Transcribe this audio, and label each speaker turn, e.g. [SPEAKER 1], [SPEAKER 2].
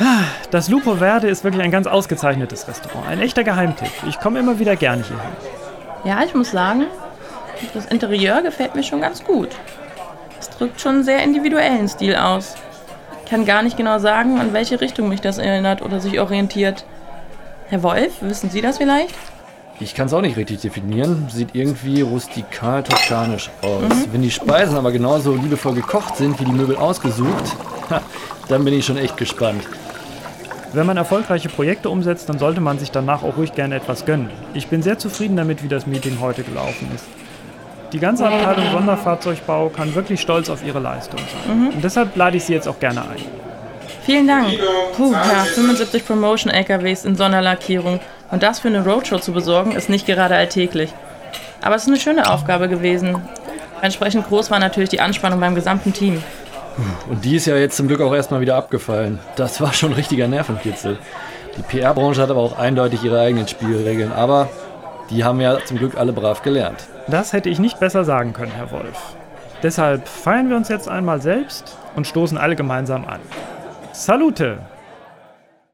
[SPEAKER 1] Das Lupo Verde ist wirklich ein ganz ausgezeichnetes Restaurant. Ein echter Geheimtipp. Ich komme immer wieder gerne hierhin.
[SPEAKER 2] Ja, ich muss sagen, das Interieur gefällt mir schon ganz gut. Es drückt schon einen sehr individuellen Stil aus. Ich kann gar nicht genau sagen, an welche Richtung mich das erinnert oder sich orientiert. Herr Wolf, wissen Sie das vielleicht?
[SPEAKER 3] Ich kann es auch nicht richtig definieren. Sieht irgendwie rustikal-toskanisch aus. Wenn die Speisen aber genauso liebevoll gekocht sind, wie die Möbel ausgesucht, dann bin ich schon echt gespannt.
[SPEAKER 1] Wenn man erfolgreiche Projekte umsetzt, dann sollte man sich danach auch ruhig gerne etwas gönnen. Ich bin sehr zufrieden damit, wie das Meeting heute gelaufen ist. Die ganze Abteilung Sonderfahrzeugbau kann wirklich stolz auf ihre Leistung sein. Und deshalb lade ich Sie jetzt auch gerne ein.
[SPEAKER 2] Vielen Dank. 75 Promotion-LKWs in Sonderlackierung. Und das für eine Roadshow zu besorgen, ist nicht gerade alltäglich. Aber es ist eine schöne Aufgabe gewesen. Entsprechend groß war natürlich die Anspannung beim gesamten Team.
[SPEAKER 3] Und die ist ja jetzt zum Glück auch erstmal wieder abgefallen. Das war schon ein richtiger Nervenkitzel. Die PR-Branche hat aber auch eindeutig ihre eigenen Spielregeln. Aber die haben ja zum Glück alle brav gelernt.
[SPEAKER 1] Das hätte ich nicht besser sagen können, Herr Wolf. Deshalb feiern wir uns jetzt einmal selbst und stoßen alle gemeinsam an. Salute!